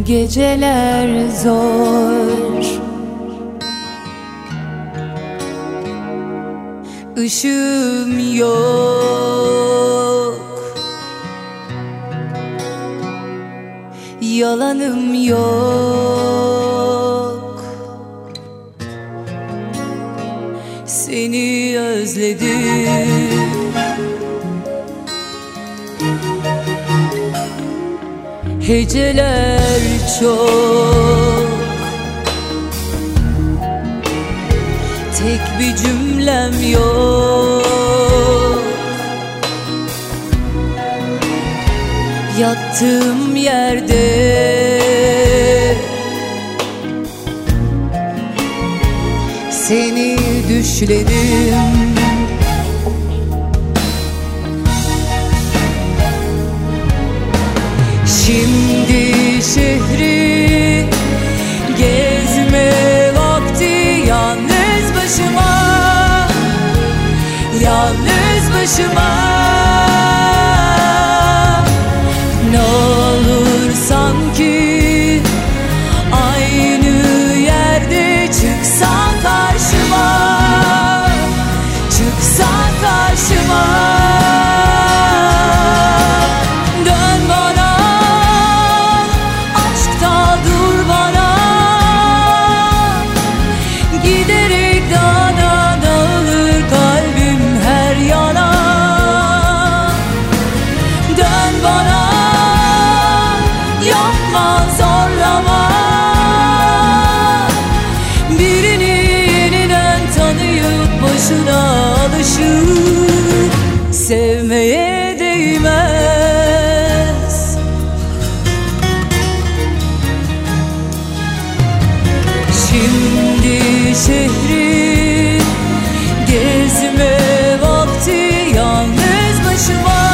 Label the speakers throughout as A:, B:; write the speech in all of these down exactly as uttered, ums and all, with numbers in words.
A: Geceler zor, ışığım yok, yalanım yok. Seni özledim, heceler çok, tek bir cümlem yok. Yattığım yerde seni düşlerim. Şimdi şehri gezme vakti, yalnız başıma, yalnız başıma. Ne olur sanki aynı yerde çıksan karşıma, çıksan karşıma. Alışıp sevmeye değmez. Şimdi şehri gezme vakti, yalnız başıma,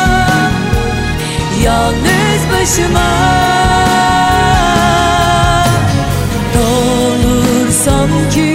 A: yalnız başıma. Ne olur sanki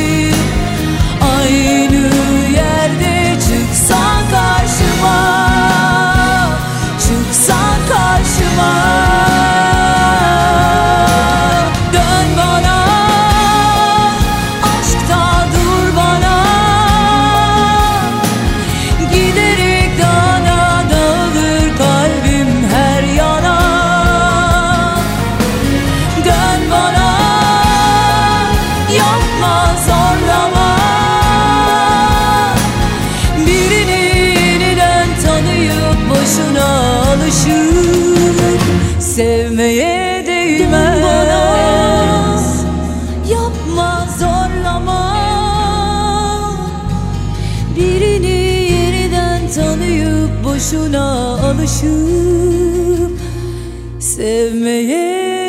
A: sevmeye değmez. Bana yapma, zorlama. Birini yeniden tanıyıp boşuna alışıp sevmeye